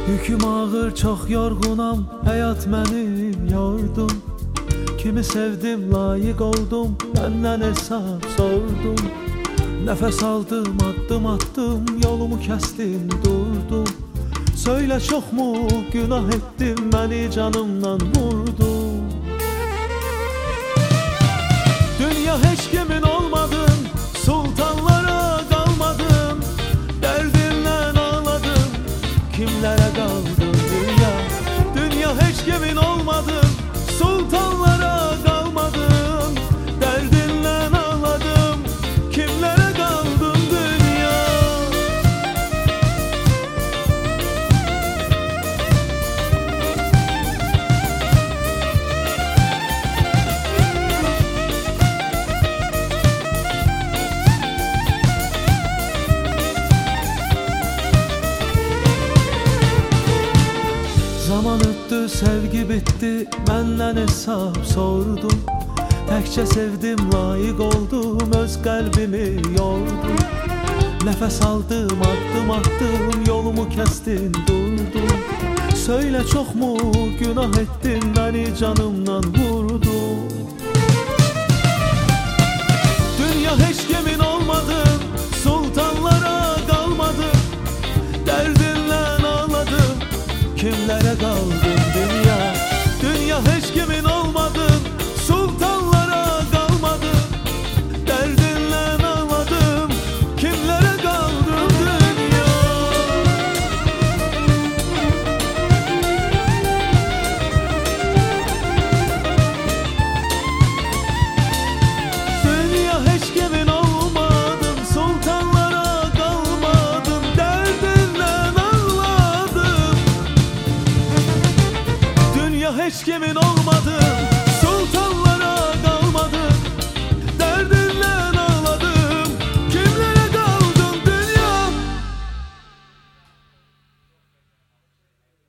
Yüküm ağır, çok yorgunam, hayat beni yordu. Kimi sevdim, layık oldum, benden hesap sordum. Nefes aldım, addım attım, yolumu kestim, durdum. Söyle çok mu günah ettim, beni canımdan vurdum. Dünya hiç kimin olmadın, sultanlara kalmadın. Derdinle ağladım, kimlere kaldın dünya? Dünya hiç kimin olmadın, sultanlara kalmadın. Derdinle ağladım, kimlere kaldın dünya? Zaman öttü, sevgi bitti, benden hesap sordum. Təkcə sevdim, layık oldum, öz qəlbimi yordum. Nefes aldım, addım attım, yolumu kestim, durdum. Söyle çok mu günah ettim, beni canımdan vurdum. Dünya hiç kimin olmadın, sultanlara kalmadın. Derdinle ağladım, kimlere kaldın dünya? Dünya hiç kimin olmadın, sultanlara kalmadın. Derdinle ağladım, kimlere kaldın dünya? Dünya hiç kimin olmadın, sultanlara kalmadın. Derdinle ağladım. Dünya hiç kimin olmadın,